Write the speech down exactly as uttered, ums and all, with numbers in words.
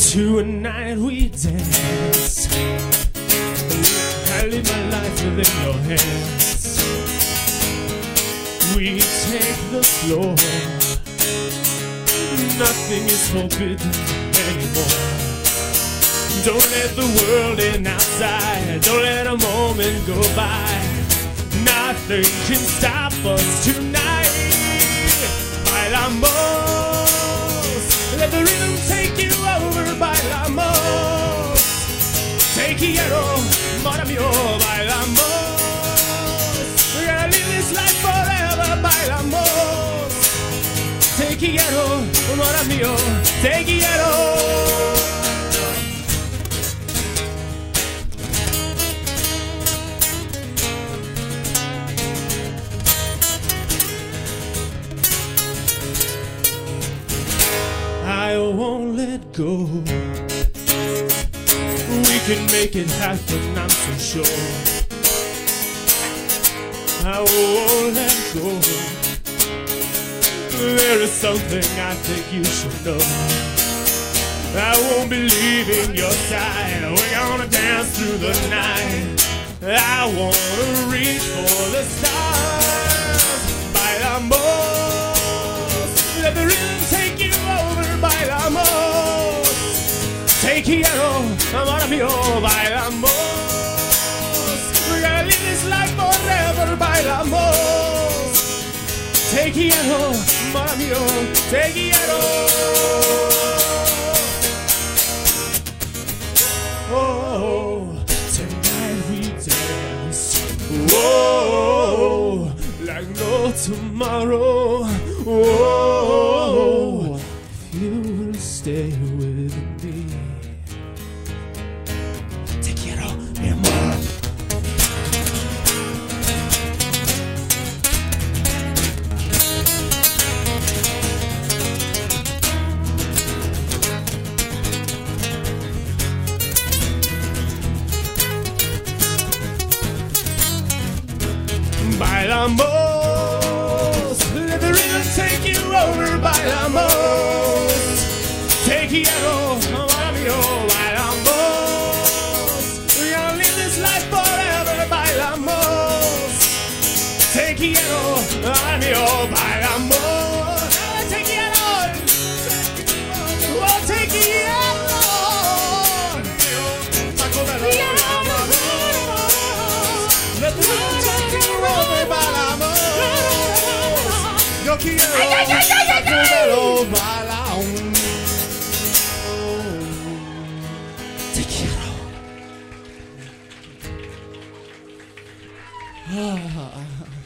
Tonight we dance. I live my life within your hands. We take the floor. Nothing is forbidden anymore. Don't let the world in outside. Don't let a moment go by. Nothing can stop us tonight. Bailamos. Let the rhythm take you over. Bailamos. Te quiero, amor mío. Bailamos. We're gonna live this life forever. Bailamos. Te quiero, amor mío. Te quiero. I won't let go. We can make it happen, I'm so sure. I won't let go. There is something I think you should know. I won't be leaving your side. We're gonna dance through the night. I wanna reach for the stars. Bailamos. Let the rhythm take you over. Bailamos. Te quiero, amor mío. Bailamos. We're gonna live this life forever. Bailamos. Te quiero, amor mío. Te quiero. Oh, tonight we dance. Oh, like no tomorrow. Oh, if you will stay with me. Te quiero, mi amor. Bailamos. Let the rhythm take you over. Bailamos. Te quiero, amor mío. Bailamos. We're gonna live this life forever. Bailamos. Te quiero, amor mío. Bailamos. Te quiero. Oh, te quiero. Let the rhythm take you over. Bailamos. Yo quiero. Ay, ay, ay, ay, ay, ay. Bailamos. Te quiero. Ah.